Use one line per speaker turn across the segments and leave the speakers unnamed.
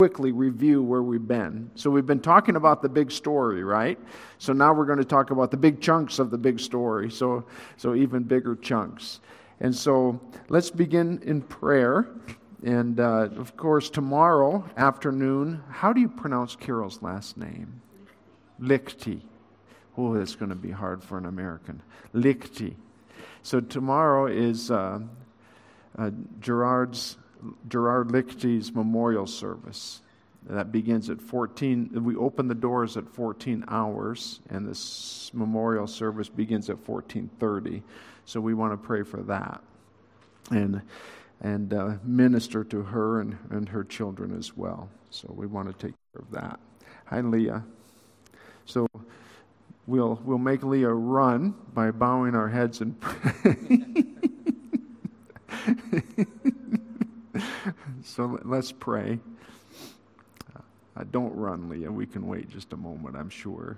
quickly review where we've been. So we've been talking about the big story, right? So now we're going to talk about the big chunks of the big story, so even bigger chunks. And so let's begin in prayer. And of course, tomorrow afternoon, how do you pronounce Carol's last name? Lichty. Oh, that's going to be hard for an American. Lichty. So tomorrow is Gerard Lichty's memorial service. That begins at 14. We open the doors at 14 hours, and this memorial service begins at 14:30. So we want to pray for that, and minister to her and her children as well. So we want to take care of that. Hi, Leah. So we'll make Leah run by bowing our heads and pray. So let's pray. Don't run, Leah. We can wait just a moment, I'm sure.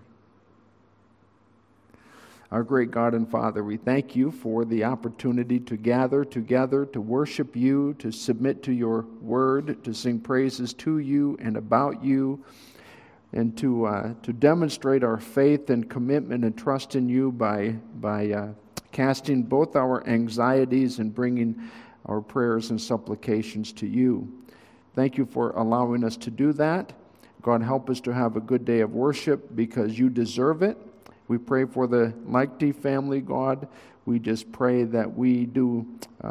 Our great God and Father, we thank you for the opportunity to gather together, to worship you, to submit to your word, to sing praises to you and about you, and to demonstrate our faith and commitment and trust in you by casting both our anxieties and bringing our prayers and supplications to you. Thank you for allowing us to do that. God, help us to have a good day of worship because you deserve it. We pray for the Lichty family, God. We just pray that we do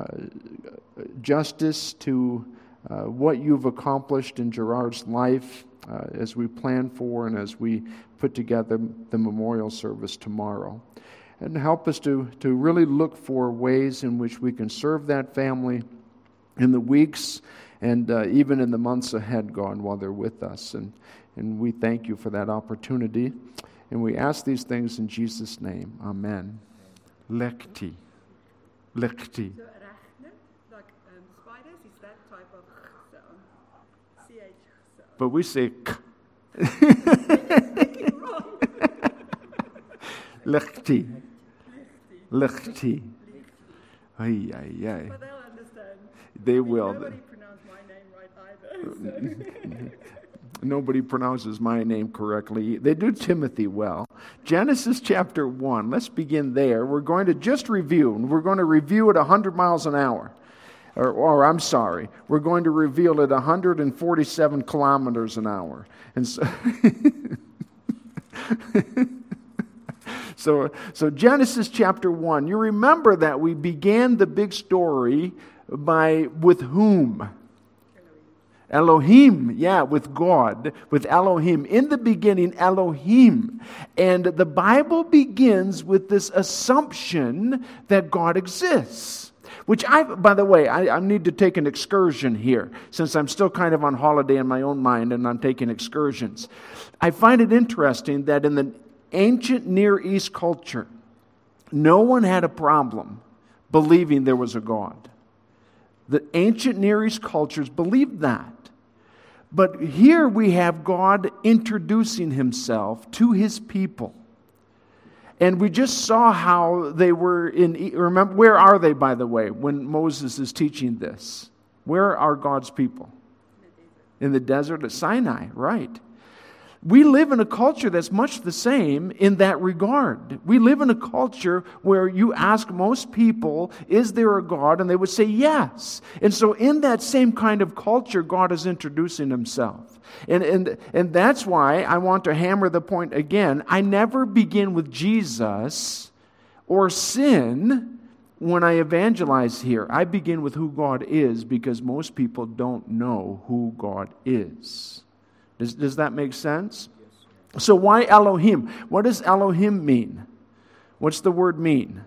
justice to what you've accomplished in Gerard's life as we plan for and as we put together the memorial service tomorrow. And help us to really look for ways in which we can serve that family in the weeks and even in the months ahead, God, while they're with us. And we thank you for that opportunity. And we ask these things in Jesus' name. Amen. Lichty. Lichty.
So arachne, like spiders, is that type of sound? CH sound.
But we say k. Lichty. Lichty. Ay, ay, ay.
But they'll understand.
They will.
Nobody pronounced my name right either. So.
Nobody pronounces my name correctly. They do Timothy well. Genesis chapter 1. Let's begin there. We're going to just review. We're going to review at 100 miles an hour. Or I'm sorry. We're going to reveal at 147 kilometers an hour. And so So Genesis chapter 1, you remember that we began the big story with whom? Elohim, with God, with Elohim. In the beginning, Elohim. And the Bible begins with this assumption that God exists. Which by the way, I need to take an excursion here, since I'm still kind of on holiday in my own mind and I'm taking excursions. I find it interesting that in the ancient Near East culture, no one had a problem believing there was a God. The ancient Near East cultures believed that. But here we have God introducing himself to his people. And we just saw how they were remember, where are they, by the way, when Moses is teaching this? Where are God's people? In the desert at Sinai, right. We live in a culture that's much the same in that regard. We live in a culture where you ask most people, is there a God? And they would say yes. And so in that same kind of culture, God is introducing himself. And that's why I want to hammer the point again. I never begin with Jesus or sin when I evangelize here. I begin with who God is because most people don't know who God is. Does that make sense? Yes. So why Elohim? What does Elohim mean? What's the word mean?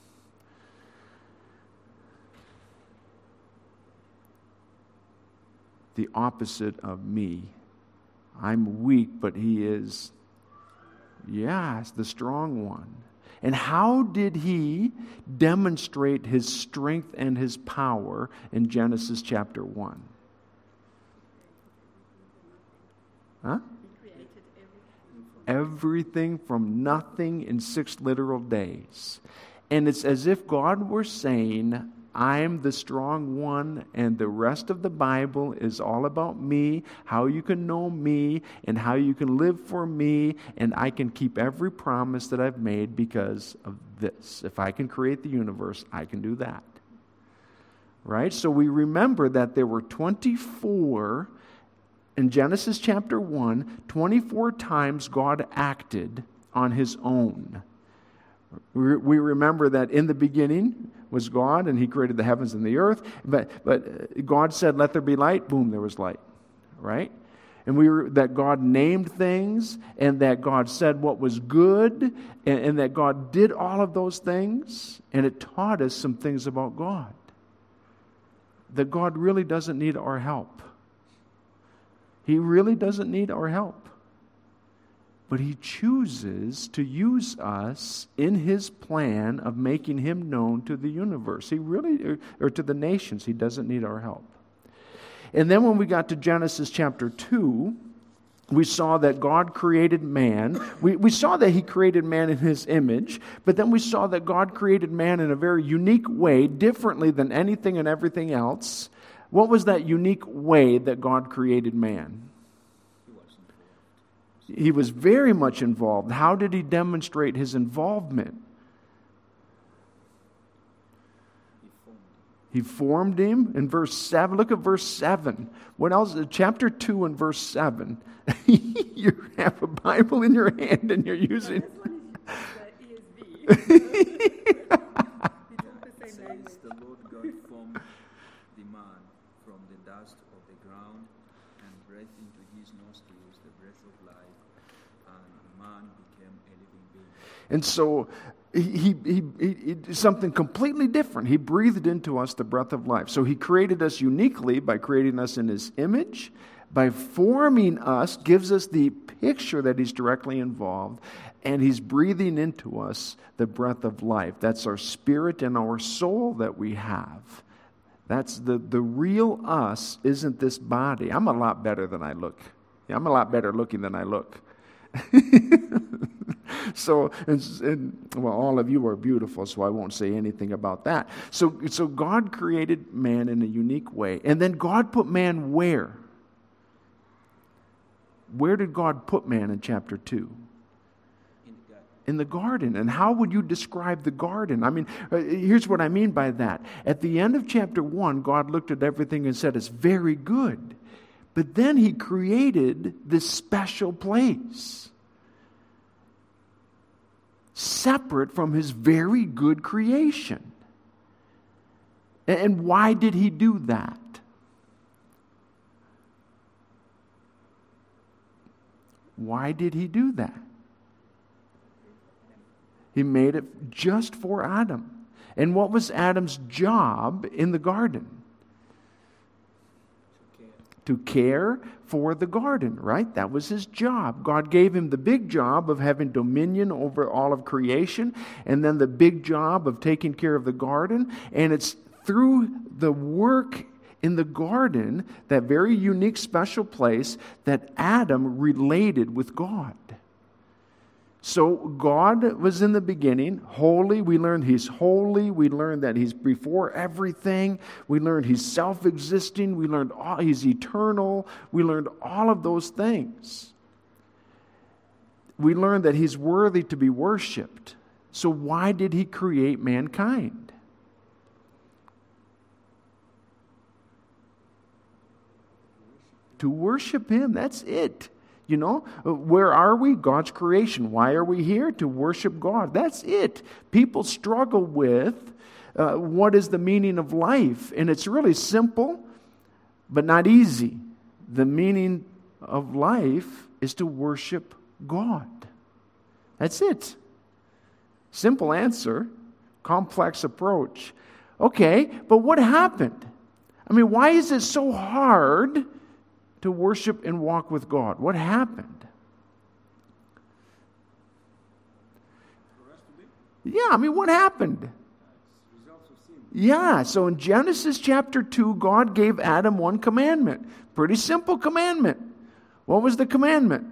The opposite of me. I'm weak, but he is, the strong one. And how did he demonstrate his strength and his power in Genesis chapter 1? Huh?
He created
everything from nothing in 6 literal days. And it's as if God were saying, I'm the strong one, and the rest of the Bible is all about me, how you can know me, and how you can live for me, and I can keep every promise that I've made because of this. If I can create the universe, I can do that. Right? So we remember that there were 24, in Genesis chapter 1, 24 times God acted on his own. We remember that in the beginning was God, and he created the heavens and the earth. But God said, let there be light. Boom, there was light. Right? And that God named things, and that God said what was good, and that God did all of those things. And it taught us some things about God. That God really doesn't need our help. He really doesn't need our help. But he chooses to use us in his plan of making him known to the universe. He really, or to the nations, he doesn't need our help. And then when we got to Genesis chapter 2, we saw that God created man. We saw that he created man in his image, but then we saw that God created man in a very unique way, differently than anything and everything else. What was that unique way that God created man? He was very much involved. How did he demonstrate his involvement? He formed him in verse 7. Look at verse 7. What else? Chapter 2 and verse 7. You have a Bible in your hand and you're using
This one is the ESV.
Says the Lord God formed the man from the dust of the ground and breathed into his nostrils the breath of life, and man became a living being.
And so he did something completely different. He breathed into us the breath of life. So he created us uniquely by creating us in his image. By forming us, gives us the picture that he's directly involved. And he's breathing into us the breath of life. That's our spirit and our soul that we have. That's the real us isn't this body. I'm a lot better than I look. Yeah, I'm a lot better looking than I look. So, well, all of you are beautiful, so I won't say anything about that. So God created man in a unique way. And then God put man where? Where did God put man in chapter 2? In the garden. And how would you describe the garden? I mean, here's what I mean by that. At the end of chapter 1, God looked at everything and said, it's very good. But then he created this special place, separate from his very good creation. And why did he do that? Why did he do that? He made it just for Adam. And what was Adam's job in the garden? To care for the garden, right? That was his job. God gave him the big job of having dominion over all of creation, and then the big job of taking care of the garden. And it's through the work in the garden, that very unique, special place, that Adam related with God. So God was in the beginning, holy. We learned he's holy. We learned that he's before everything. We learned he's self-existing. We learned he's eternal. We learned all of those things. We learned that he's worthy to be worshipped. So why did he create mankind? To worship him. That's it. You know, where are we? God's creation. Why are we here? To worship God. That's it. People struggle with what is the meaning of life. And it's really simple, but not easy. The meaning of life is to worship God. That's it. Simple answer, complex approach. Okay, but what happened? I mean, why is it so hard to worship and walk with God? What happened? Yeah, I mean, what happened? Yeah, so in Genesis chapter 2, God gave Adam one commandment. Pretty simple commandment. What was the commandment?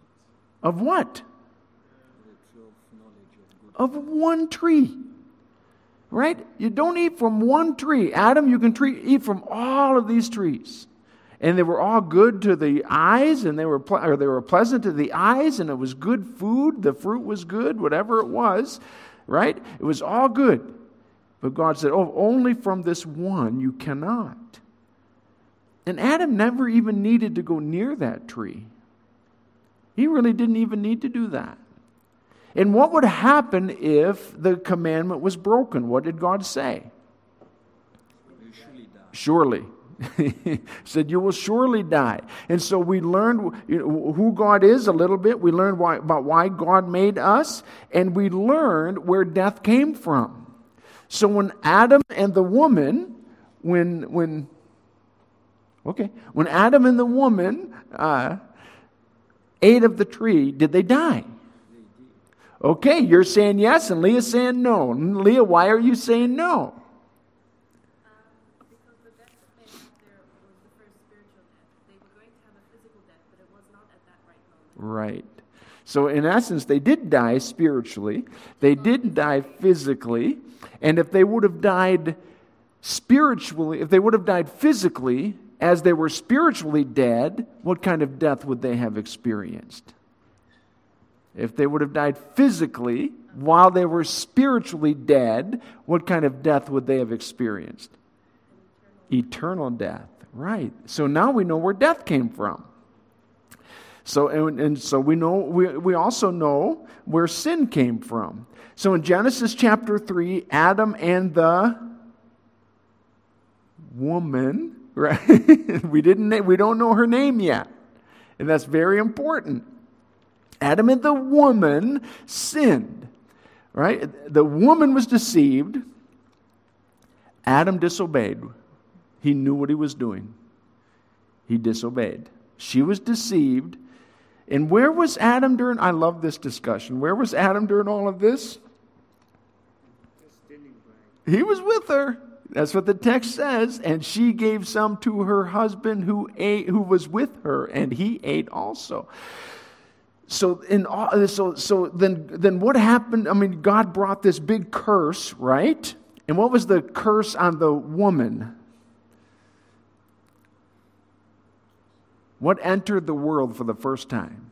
Of what? Of one tree. Right? You don't eat from one tree. Adam, you can eat from all of these trees. And they were all good to the eyes, and they were pleasant to the eyes, and it was good food. The fruit was good, whatever it was, right? It was all good. But God said, oh, only from this one you cannot. And Adam never even needed to go near that tree. He really didn't even need to do that. And what would happen if the commandment was broken? What did God say?
You surely die.
Surely. He said, you will surely die. And so we learned who God is a little bit. We learned about why God made us. And we learned where death came from. So when Adam and the woman, when Adam and the woman ate of the tree, did they die? Okay, you're saying yes, and Leah's saying no. Leah, why are you saying no?
Because the death that they had there was the first spiritual death. They were going to have a physical death, but it was not at that right moment.
Right. So in essence, they did die spiritually. They didn't die physically. And if they would have died spiritually, if they would have died physically as they were spiritually dead, what kind of death would they have experienced? If they would have died physically while they were spiritually dead, what kind of death would they have experienced? Eternal death. Right. So now we know where death came from. So and so we know we also know where sin came from. So in Genesis chapter 3, Adam and the woman, right? we don't know her name yet. And that's very important. Adam and the woman sinned, right? The woman was deceived. Adam disobeyed. He knew what he was doing. He disobeyed. She was deceived. And where was Adam during? I love this discussion. Where was Adam during all of this? He was with her. That's what the text says. And she gave some to her husband who was with her, and he ate also. So then what happened? I mean, God brought this big curse, right? And what was the curse on the woman? What entered the world for the first time?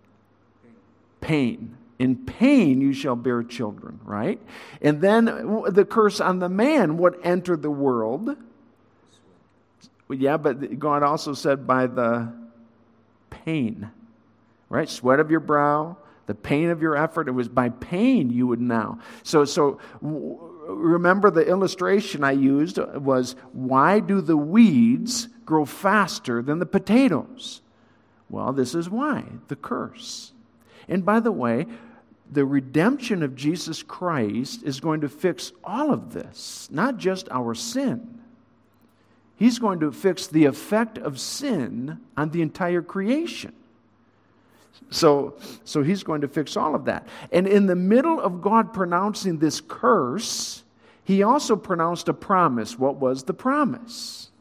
Pain. In pain you shall bear children, right? And then the curse on the man, what entered the world? Yeah, but God also said by the pain. Right? Sweat of your brow, the pain of your effort. It was by pain you would now. So remember the illustration I used was, why do the weeds grow faster than the potatoes? Well, this is why. The curse. And by the way, the redemption of Jesus Christ is going to fix all of this, not just our sin. He's going to fix the effect of sin on the entire creation. So he's going to fix all of that. And in the middle of God pronouncing this curse, he also pronounced a promise. What was the promise?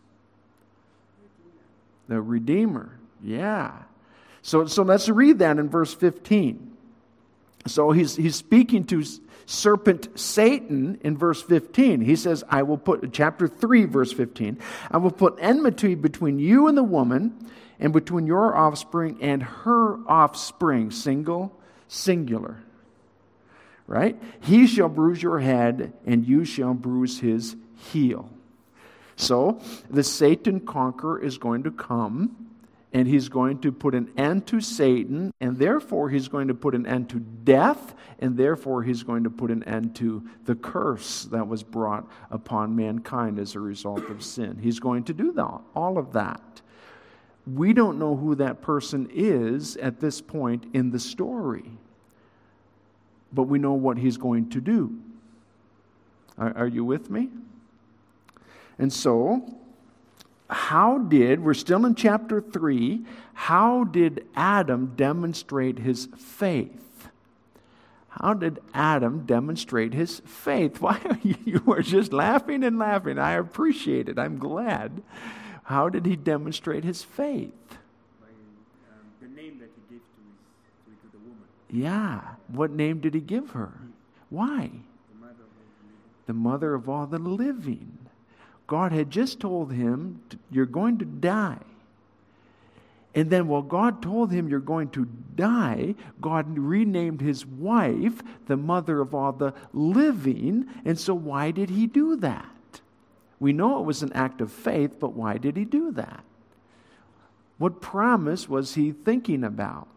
The Redeemer. Yeah. So let's read that in verse 15. So he's speaking to serpent Satan in verse 15. He says, I will put, chapter 3, verse 15, I will put enmity between you and the woman, and between your offspring and her offspring, singular. Right? He shall bruise your head, and you shall bruise his heel. So, the Satan conqueror is going to come, and he's going to put an end to Satan, and therefore he's going to put an end to death, and therefore he's going to put an end to the curse that was brought upon mankind as a result of sin. He's going to do that, all of that. We don't know who that person is at this point in the story, but we know what he's going to do. Are you with me? And so, we're still in chapter 3, how did Adam demonstrate his faith? How did Adam demonstrate his faith? Why are you are just laughing and laughing? I appreciate it. I'm glad. How did he demonstrate his faith?
By the name that he gave to the woman.
Yeah. What name did he give her? Why?
The mother of
the mother of all the living. God had just told him, you're going to die. And then while God told him you're going to die, God renamed his wife the mother of all the living. And so why did he do that? We know it was an act of faith, but why did he do that? What promise was he thinking about?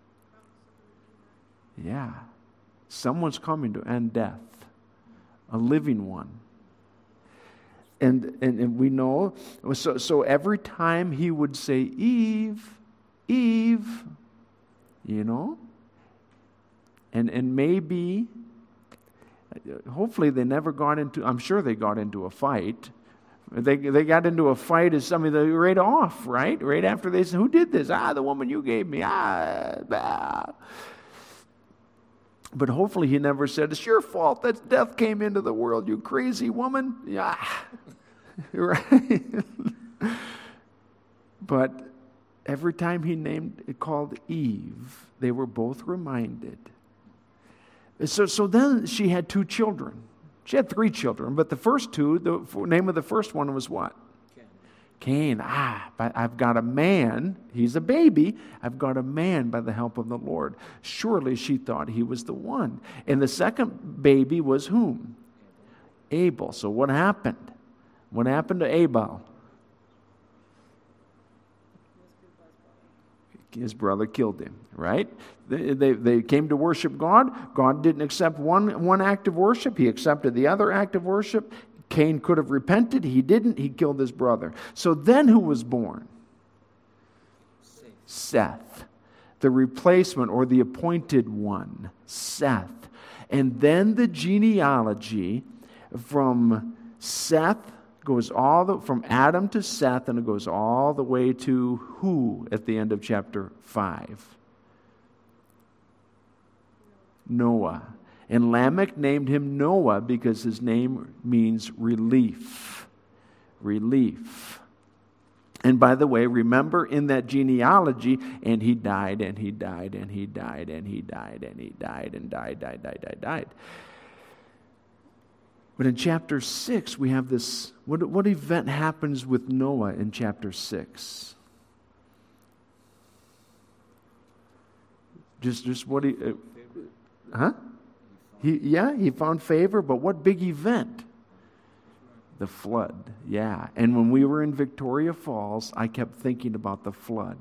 Yeah. Someone's coming to end death. A living one. And we know, so every time he would say, Eve, Eve, you know, and maybe, hopefully they never got into, I'm sure they got into a fight. They got into a fight as something that right off, right? Right after they said, who did this? The woman you gave me. Bah. But hopefully he never said, it's your fault that death came into the world, you crazy woman. Yeah. Right? But every time he called Eve, they were both reminded. So then she had 2 children. She had 3 children, but the first 2, the name of the first one was what? Cain. But I've got a man. He's a baby. I've got a man by the help of the Lord. Surely she thought he was the one. And the second baby was whom? Abel. So what happened? What happened to Abel? His brother killed him, right? They came to worship God. God didn't accept one act of worship. He accepted the other act of worship. Cain could have repented. He didn't. He killed his brother. So then who was born? Seth. The replacement or the appointed one. Seth. And then the genealogy from Seth goes from Adam to Seth, and it goes all the way to who at the end of chapter 5? Noah. And Lamech named him Noah because his name means relief. Relief. And by the way, remember in that genealogy, and he died, and he died, and he died, and he died, and he died, and died. But in chapter 6, we have this, what event happens with Noah in chapter 6? Just what he, He found favor, but what big event? The flood, yeah. And when we were in Victoria Falls, I kept thinking about the flood.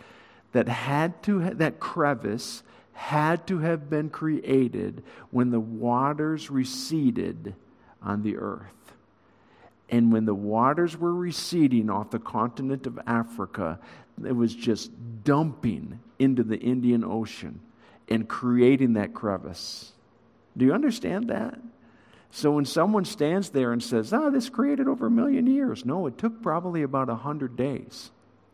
That crevice had to have been created when the waters receded on the earth. And when the waters were receding off the continent of Africa, it was just dumping into the Indian Ocean and creating that crevice. Do you understand that? So when someone stands there and says, this created over 1 million years. No, it took probably about 100 days.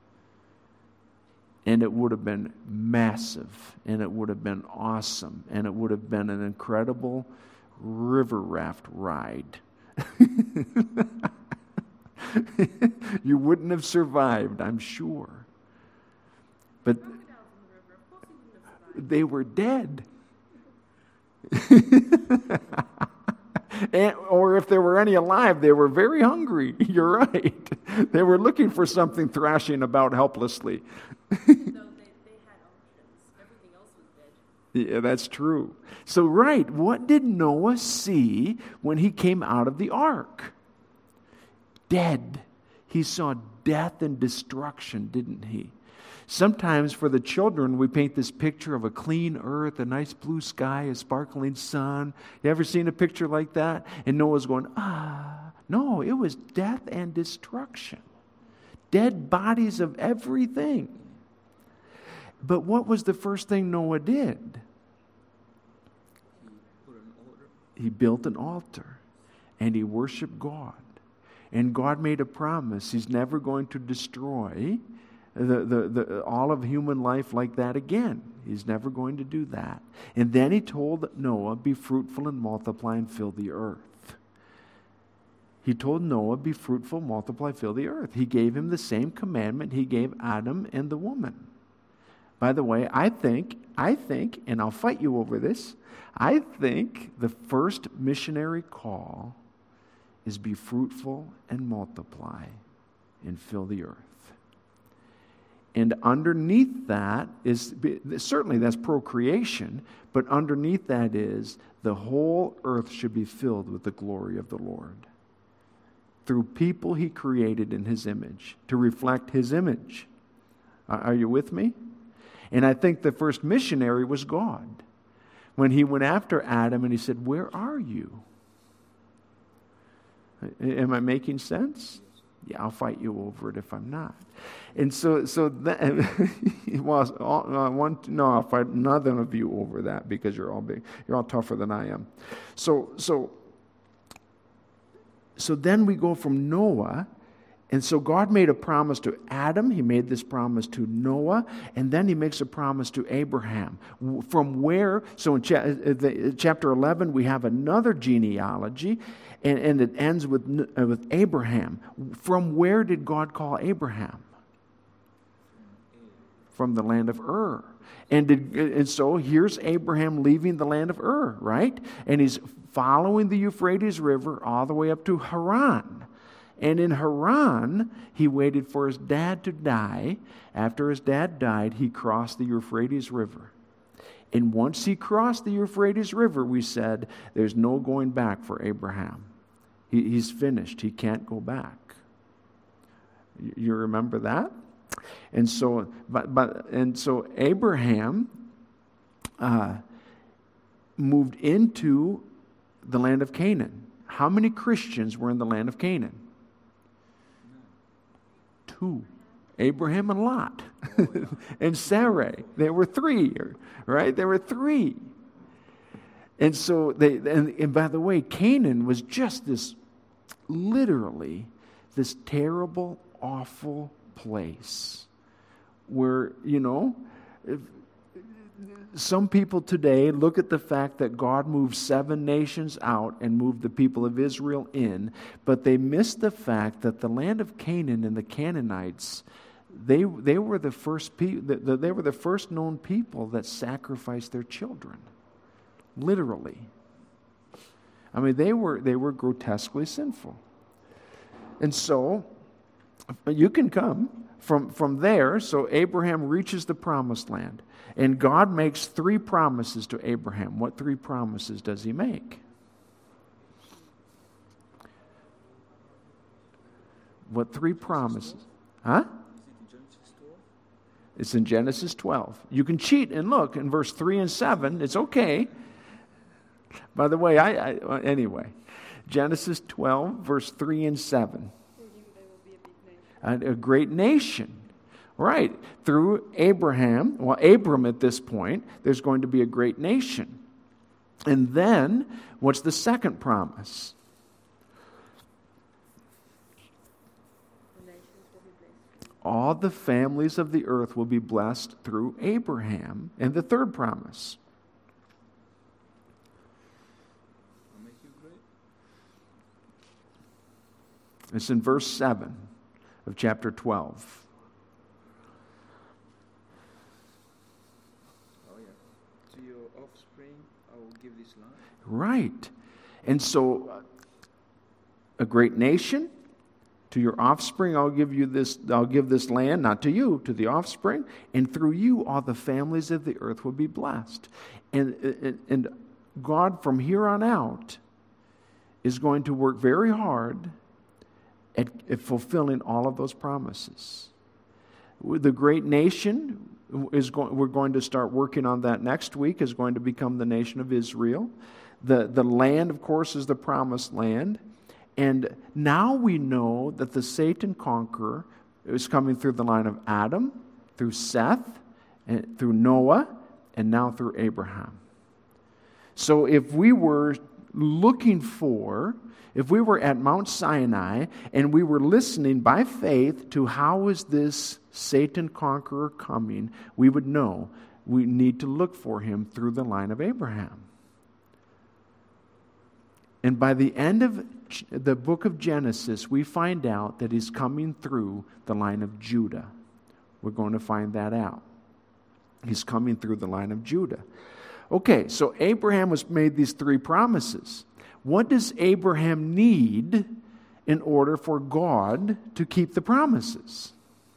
And it would have been massive, and it would have been awesome, and it would have been an incredible river raft ride. You wouldn't have survived, I'm sure. But they were dead. Or if there were any alive, they were very hungry. You're right. They were looking for something thrashing about helplessly.
No, they had options. Everything else was dead.
Yeah, that's true. So, right, what did Noah see when he came out of the ark? Dead. He saw death and destruction, didn't he? Sometimes for the children, we paint this picture of a clean earth, a nice blue sky, a sparkling sun. You ever seen a picture like that? And Noah's going, no, it was death and destruction. Dead bodies of everything. But what was the first thing Noah did? He built an altar, and he worshiped God. And God made a promise. He's never going to destroy all of human life like that again. He's never going to do that. And then he told Noah, be fruitful and multiply and fill the earth. He told Noah, be fruitful, multiply, fill the earth. He gave him the same commandment he gave Adam and the woman. By the way, I think, and I'll fight you over this, I think the first missionary call is be fruitful and multiply and fill the earth. And underneath that is, certainly that's procreation, but underneath that is the whole earth should be filled with the glory of the Lord. Through people he created in his image, to reflect his image. Are you with me? And I think the first missionary was God. When he went after Adam and he said, "Where are you?" Am I making sense? Yeah, I'll fight you over it if I'm not. And so that, well, no, I'll fight none of you over that because you're all big. You're all tougher than I am. So then we go from Noah, and so God made a promise to Adam. He made this promise to Noah, and then he makes a promise to Abraham. From where? So in chapter 11, we have another genealogy, and it ends with Abraham. From where did God call Abraham? From the land of Ur. And so here's Abraham leaving the land of Ur, right? And he's following the Euphrates River all the way up to Haran. And in Haran, he waited for his dad to die. After his dad died, he crossed the Euphrates River. And once he crossed the Euphrates River, we said, there's no going back for Abraham. He's finished. He can't go back. You remember that? And so, so Abraham moved into the land of Canaan. How many Christians were in the land of Canaan? 2. Abraham and Lot. And Sarai. There were 3, right? There were 3. And so, and by the way, Canaan was just this, literally, this terrible, awful place where, some people today look at the fact that God moved 7 nations out and moved the people of Israel in, but they miss the fact that the land of Canaan and the Canaanites, they were the first they were the first known people that sacrificed their children, literally. I mean, they were grotesquely sinful, and so you can come from there. So Abraham reaches the promised land. And God makes 3 promises to Abraham. What 3 promises does he make? What 3 promises? Huh? It's in Genesis 12. You can cheat and look in verse 3 and 7. It's okay. By the way, anyway, Genesis 12, verse 3 and 7. A great nation. Right. Through Abraham, Abram at this point, there's going to be a great nation. And then, what's the second promise? All the families of the earth will be blessed through Abraham. And the third promise? It's in verse 7 of chapter 12. Right. And so, a great nation, to your offspring I'll give this land, not to you, to the offspring, and through you all the families of the earth will be blessed. And God from here on out is going to work very hard at fulfilling all of those promises. The great nation we're going to start working on that next week, is going to become the nation of Israel. The land, of course, is the promised land. And now we know that the Satan conqueror is coming through the line of Adam, through Seth, and through Noah, and now through Abraham. So if we were at Mount Sinai and we were listening by faith to how is this Satan conqueror coming, we would know we need to look for him through the line of Abraham. And by the end of the book of Genesis, we find out that he's coming through the line of Judah. We're going to find that out. He's coming through the line of Judah. Okay, so Abraham was made these 3 promises. What does Abraham need in order for God to keep the promises?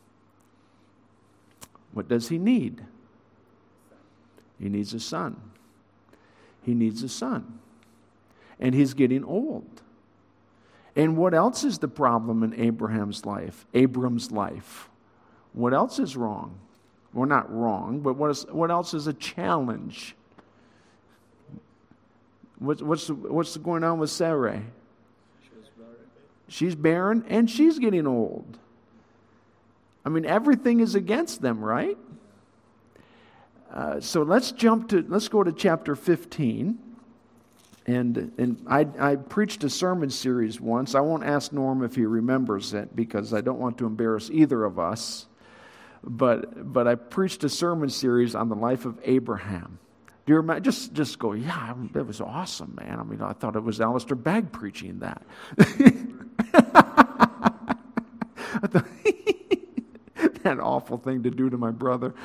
What does he need? He needs a son. He needs a son. And he's getting old. And what else is the problem in Abram's life? What else is wrong? Well, not wrong, but what else is a challenge? What's going on with Sarai? She's barren and she's getting old. I mean, everything is against them, right? So let's go to chapter 15. And I preached a sermon series once. I won't ask Norm if he remembers it because I don't want to embarrass either of us. But I preached a sermon series on the life of Abraham. Do you remember? Just go, yeah, it was awesome, man. I mean, I thought it was Alistair Bagg preaching that. I thought, that awful thing to do to my brother.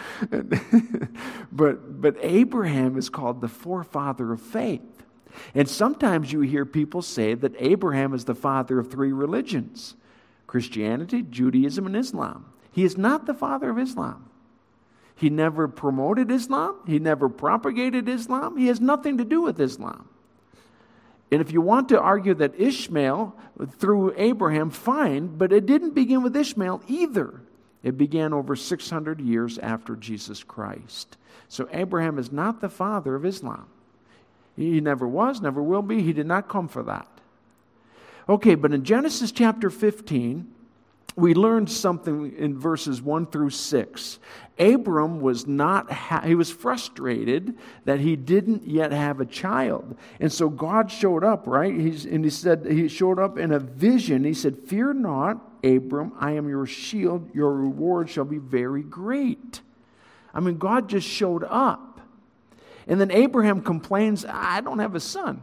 But Abraham is called the forefather of faith. And sometimes you hear people say that Abraham is the father of three religions: Christianity, Judaism, and Islam. He is not the father of Islam. He never promoted Islam. He never propagated Islam. He has nothing to do with Islam. And if you want to argue that Ishmael, through Abraham, fine, but it didn't begin with Ishmael either. It began over 600 years after Jesus Christ. So Abraham is not the father of Islam. He never was, never will be. He did not come for that. Okay, but in Genesis chapter 15, we learned something in verses 1 through 6. Abram was he was frustrated that he didn't yet have a child. And so God showed up, right? He showed up in a vision. He said, "Fear not, Abram, I am your shield. Your reward shall be very great." I mean, God just showed up. And then Abraham complains, "I don't have a son."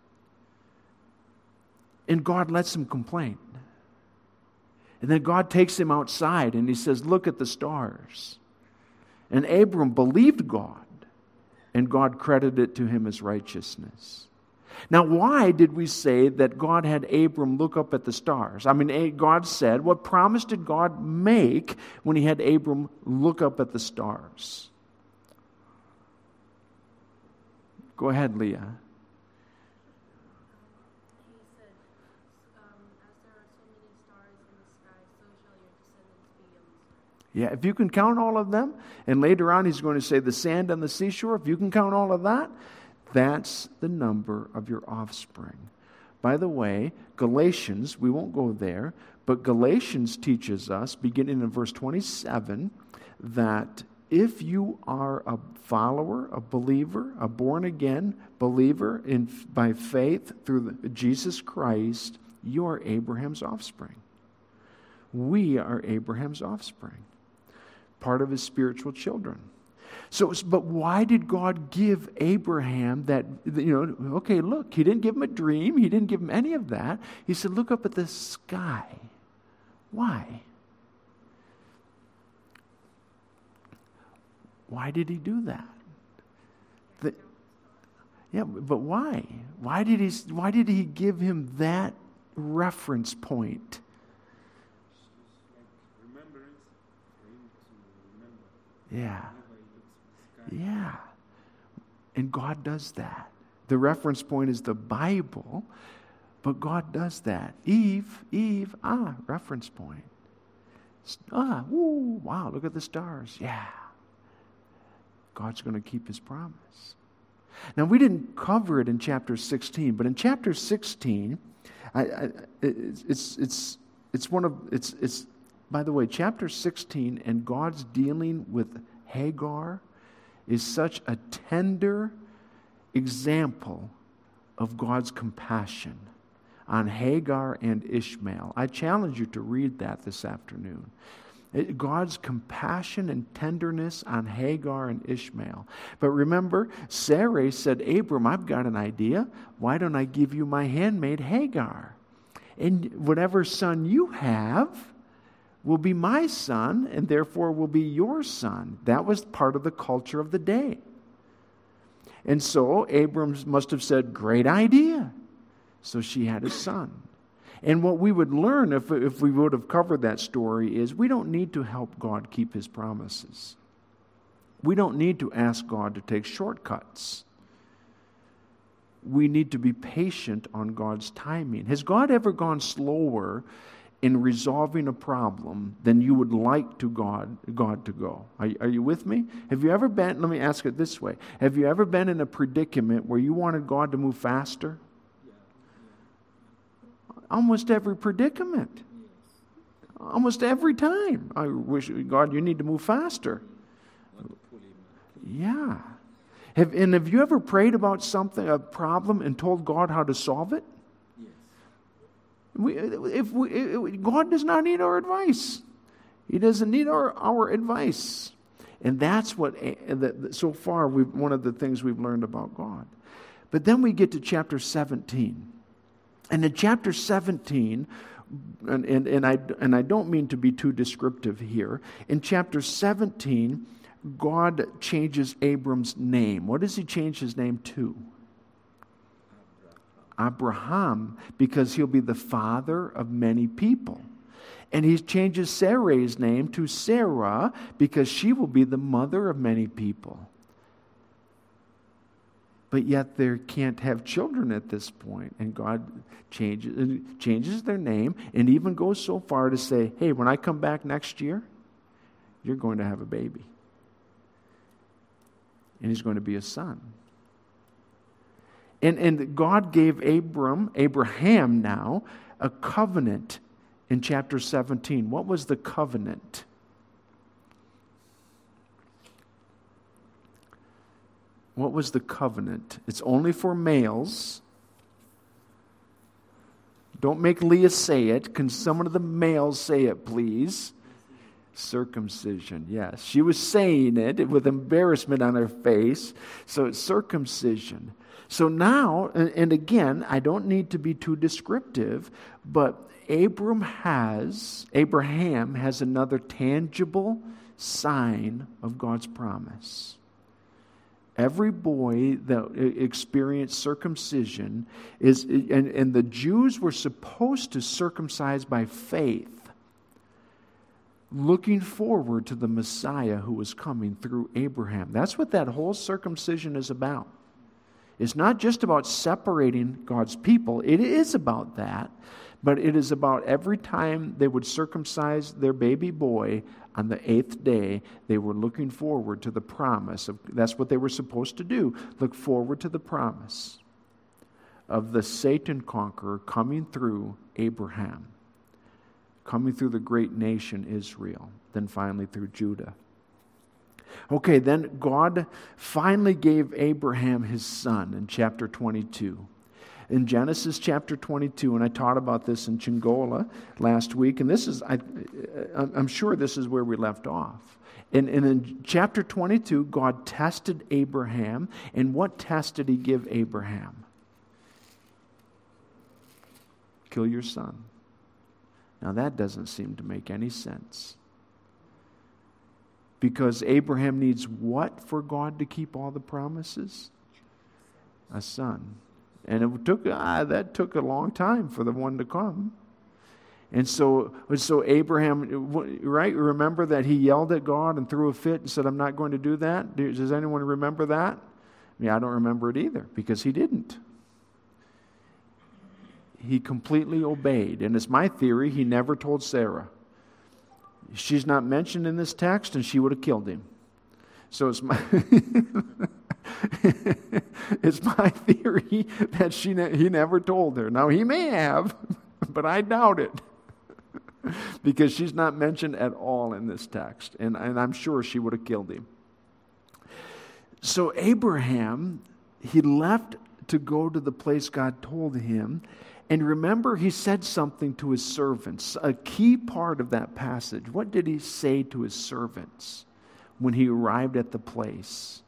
And God lets him complain. And then God takes him outside and he says, "Look at the stars." And Abram believed God, and God credited it to him as righteousness. Now, why did we say that God had Abram look up at the stars? I mean, God said, what promise did God make when he had Abram look up at the stars? Go ahead, Leah. Yeah, if you can count all of them, and later on he's going to say the sand on the seashore, if you can count all of that, that's the number of your offspring. By the way, Galatians, we won't go there, but Galatians teaches us, beginning in verse 27, that if you are a follower, a believer, a born-again believer by faith through Jesus Christ, you are Abraham's offspring. We are Abraham's offspring, part of his spiritual children. So, but why did God give Abraham that, okay, look, he didn't give him a dream. He didn't give him any of that. He said, look up at the sky. Why? Why did he do that? But why? Why did he give him that reference point? Yeah. Yeah. And God does that. The reference point is the Bible, but God does that. Eve, reference point. Wow, look at the stars. Yeah. God's going to keep his promise. Now, we didn't cover it in chapter 16, but in chapter 16, by the way, chapter 16 and God's dealing with Hagar is such a tender example of God's compassion on Hagar and Ishmael. I challenge you to read that this afternoon. God's compassion and tenderness on Hagar and Ishmael. But remember, Sarai said, Abram, I've got an idea. Why don't I give you my handmaid Hagar? And whatever son you have will be my son, and therefore will be your son. That was part of the culture of the day. And so Abram must have said, great idea. So she had a son. And what we would learn if we would have covered that story is we don't need to help God keep his promises. We don't need to ask God to take shortcuts. We need to be patient on God's timing. Has God ever gone slower in resolving a problem than you would like to God to go? Are you with me? Have you ever been, let me ask it this way, have you ever been in a predicament where you wanted God to move faster? Almost every predicament. Almost every time. I wish, God, you need to move faster. Yeah. Have you ever prayed about something, a problem, and told God how to solve it? God does not need our advice. He doesn't need our advice. And that's what, so far, one of the things we've learned about God. But then we get to chapter 17. And in chapter 17, and I don't mean to be too descriptive here, in chapter 17, God changes Abram's name. What does he change his name to? Abraham, because he'll be the father of many people. And he changes Sarai's name to Sarah, because she will be the mother of many people. But yet they can't have children at this point. And God changes their name and even goes so far to say, hey, when I come back next year, you're going to have a baby. And he's going to be a son. And God gave Abraham now, a covenant in chapter 17. What was the covenant? What was the covenant? It's only for males. Don't make Leah say it. Can some of the males say it, please? Circumcision, yes. She was saying it with embarrassment on her face. So it's circumcision. So now, and again, I don't need to be too descriptive, but Abraham has another tangible sign of God's promise. Every boy that experienced circumcision and the Jews were supposed to circumcise by faith, looking forward to the Messiah who was coming through Abraham. That's what that whole circumcision is about. It's not just about separating God's people. It is about that, but it is about every time they would circumcise their baby boy on the 8th day, they were looking forward to the promise. That's what they were supposed to do, look forward to the promise of the Satan conqueror coming through Abraham, coming through the great nation Israel, then finally through Judah. Okay, then God finally gave Abraham his son in chapter 22. In Genesis chapter 22, and I taught about this in Chingola last week, and this is, I'm sure this is where we left off. And in chapter 22, God tested Abraham, and what test did he give Abraham? Kill your son. Now that doesn't seem to make any sense. Because Abraham needs what for God to keep all the promises? A son. And that took a long time for the one to come. And so Abraham, right? Remember that he yelled at God and threw a fit and said, I'm not going to do that? Does anyone remember that? I don't remember it either, because he didn't. He completely obeyed. And it's my theory, he never told Sarah. She's not mentioned in this text, and she would have killed him. So it's my it's my theory that he never told her. Now, he may have, but I doubt it. Because she's not mentioned at all in this text. And I'm sure she would have killed him. So Abraham, he left to go to the place God told him. And remember, he said something to his servants. A key part of that passage. What did he say to his servants when he arrived at the place?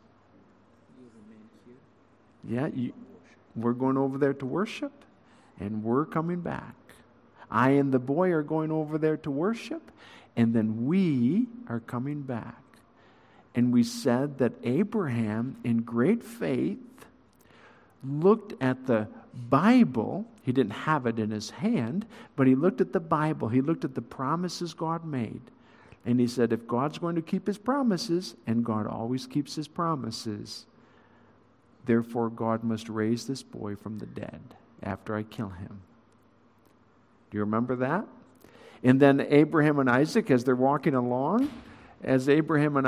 Yeah, we're going over there to worship, and we're coming back. I and the boy are going over there to worship, and then we are coming back. And we said that Abraham, in great faith, looked at the Bible. He didn't have it in his hand, but he looked at the Bible. He looked at the promises God made. And he said, if God's going to keep his promises, and God always keeps his promises, therefore God must raise this boy from the dead after I kill him. Do you remember that? And then Abraham and Isaac, as they're walking along, Isaac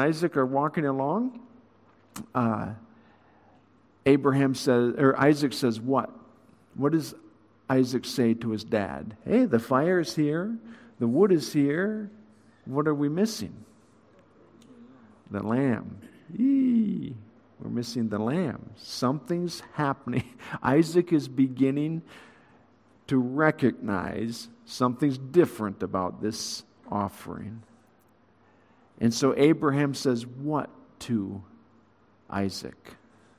says, what? What does Isaac say to his dad? Hey, the fire is here, the wood is here. What are we missing? The lamb. Eee, we're missing the lamb. Something's happening. Isaac is beginning to recognize something's different about this offering. And so Abraham says what to Isaac?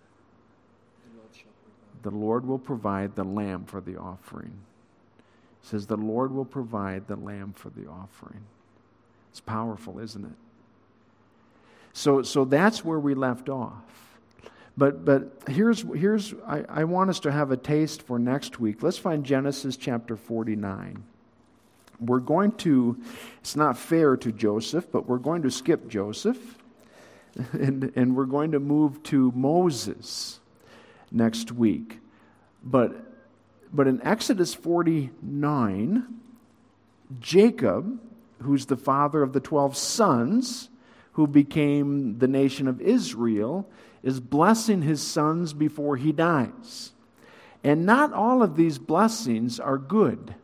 The Lord will provide the lamb for the offering. He says the Lord will provide the lamb for the offering. It's powerful, isn't it? So that's where we left off. But here's I want us to have a taste for next week. Let's find Genesis chapter 49. We're going to, it's not fair to Joseph, but we're going to skip Joseph. And we're going to move to Moses next week. But in Exodus 49, Jacob, who's the father of the 12 sons who became the nation of Israel, is blessing his sons before he dies. And not all of these blessings are good.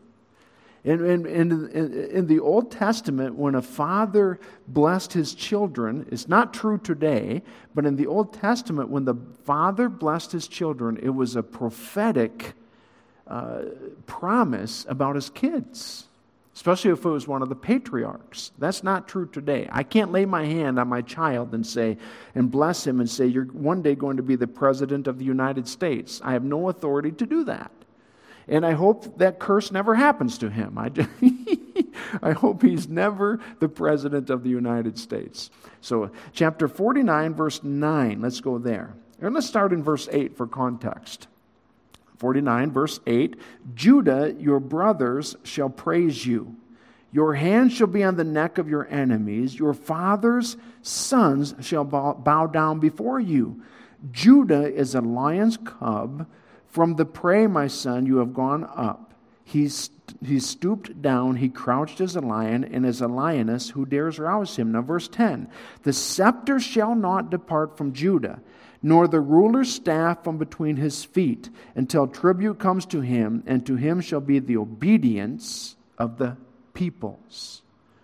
In the Old Testament, when a father blessed his children, it's not true today, but in the Old Testament, when the father blessed his children, it was a prophetic promise about his kids, especially if it was one of the patriarchs. That's not true today. I can't lay my hand on my child and bless him and say, you're one day going to be the president of the United States. I have no authority to do that. And I hope that curse never happens to him. I hope he's never the president of the United States. So chapter 49, verse 9, let's go there. And let's start in verse 8 for context. 49, verse 8, Judah, your brothers, shall praise you. Your hand shall be on the neck of your enemies. Your father's sons shall bow down before you. Judah is a lion's cub. From the prey, my son, you have gone up. He stooped down, he crouched as a lion, and as a lioness, who dares rouse him? Now verse 10, the scepter shall not depart from Judah, nor the ruler's staff from between his feet, until tribute comes to him, and to him shall be the obedience of the peoples.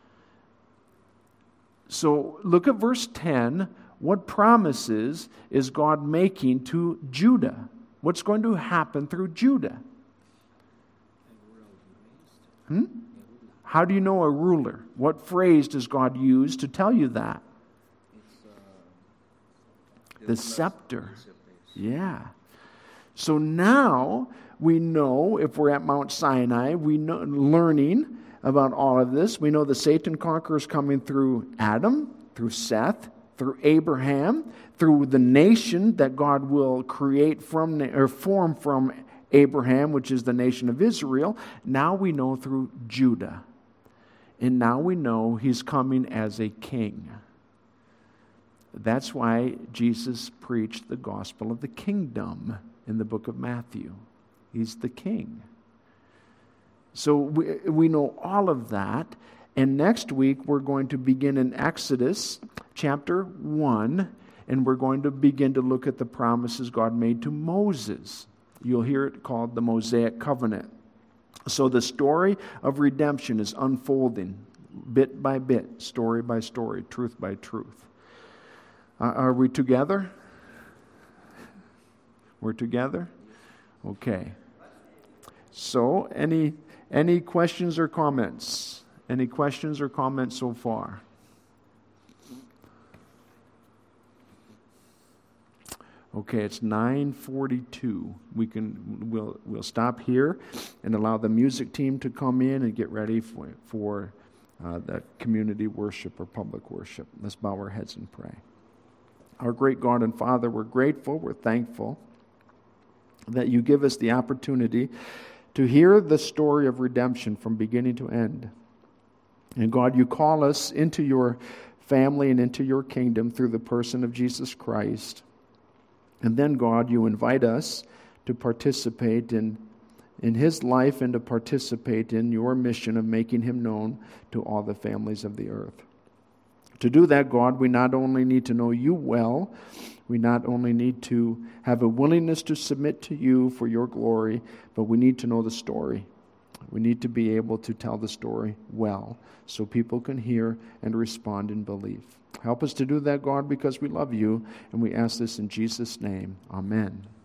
So look at verse 10. What promises is God making to Judah? What's going to happen through Judah? How do you know a ruler? What phrase does God use to tell you that? The scepter. Yeah. So now we know, if we're at Mount Sinai, we know, learning about all of this, we know the Satan conquerors coming through Adam, through Seth, through Abraham, through the nation that God will create from or form from Abraham, which is the nation of Israel. Now we know through Judah. And now we know he's coming as a king. That's why Jesus preached the gospel of the kingdom in the book of Matthew. He's the king. So we know all of that. And next week we're going to begin in Exodus chapter 1, and we're going to begin to look at the promises God made to Moses. You'll hear it called the Mosaic Covenant. So the story of redemption is unfolding bit by bit, story by story, truth by truth. Are we together? We're together? Okay. So, any questions or comments? Any questions or comments so far? Okay, it's 9:42. We'll stop here and allow the music team to come in and get ready for the community worship or public worship. Let's bow our heads and pray. Our great God and Father, we're grateful, we're thankful that you give us the opportunity to hear the story of redemption from beginning to end. And God, you call us into your family and into your kingdom through the person of Jesus Christ. And then, God, you invite us to participate in his life and to participate in your mission of making him known to all the families of the earth. To do that, God, we not only need to know you well, we not only need to have a willingness to submit to you for your glory, but we need to know the story. We need to be able to tell the story well so people can hear and respond in belief. Help us to do that, God, because we love you, and we ask this in Jesus' name. Amen.